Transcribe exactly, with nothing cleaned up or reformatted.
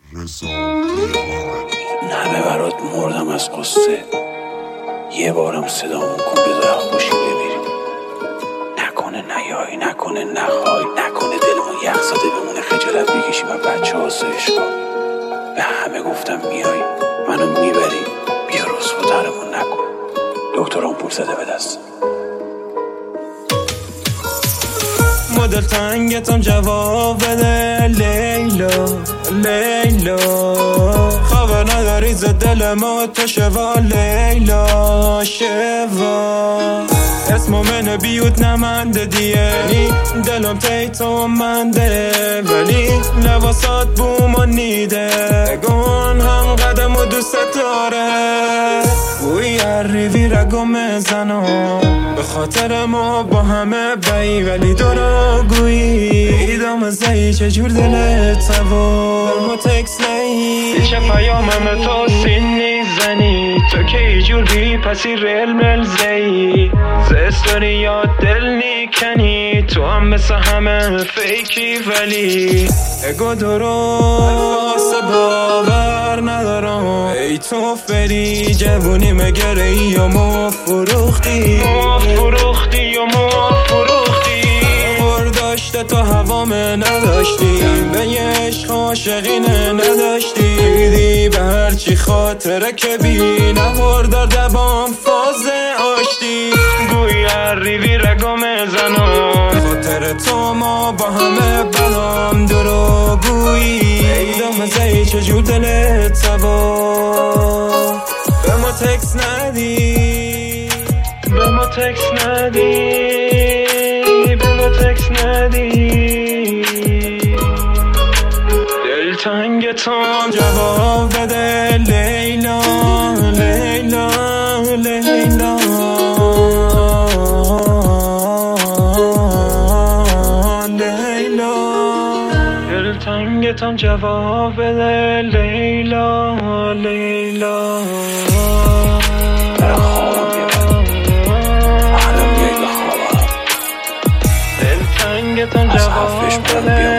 همه برات مردم از قصه، یه بارم صدامون کن بذار خوشی بمیریم. نکنه نیایی، نکنه نخوای، نکنه دلمون یخ زده بمونه خجالت بکشیم و بچه آسایش کن. به همه گفتم میایی منو میبری، بیا رسوا ترمون نکن. دکتران پول زده به دست مدل تنگتم جواب بده لیلا لیلا، خبر نداری ز دل ما تو شوا لیلا شوا. اسم من بیوت نمنده دیه دلم تیتو منده، ولی لباسات بوم و نیده گون هم قدم و دوست داره. بوی عریوی رگو مزنم به خاطر ما با همه بایی، ولی دروگویی ایدام زهی چجور دلت سوا ما تکس نهی چه پیامم تو سینی زنی تو که ایجور بی پسی ریل مل زهی زستوری یا دل نیکنی تو هم مثل همه فیکی، ولی اگو درست باور ندارم. ای تو فری جوونی مگر ای و ما فروختی ما فروختی و ما فروختی برداشته تو هوامه نداشتی، به عشق عاشقینه نداشتی، دیدی به هرچی خاطره که بی نبردار دبام فاز آشتی. گوی عریوی رگم زنم خاطر تو ما با همه بلام دروگویی ایدام زهی چجور دلت سوا به ما تکس ندی به ما تکس ندی به ما تکس ندی. دل تنگتم جواب بده لیلا لیلا لیلا لیلا. دل تنگتم جواب بده لیلا لیلا. از حرفش من بیا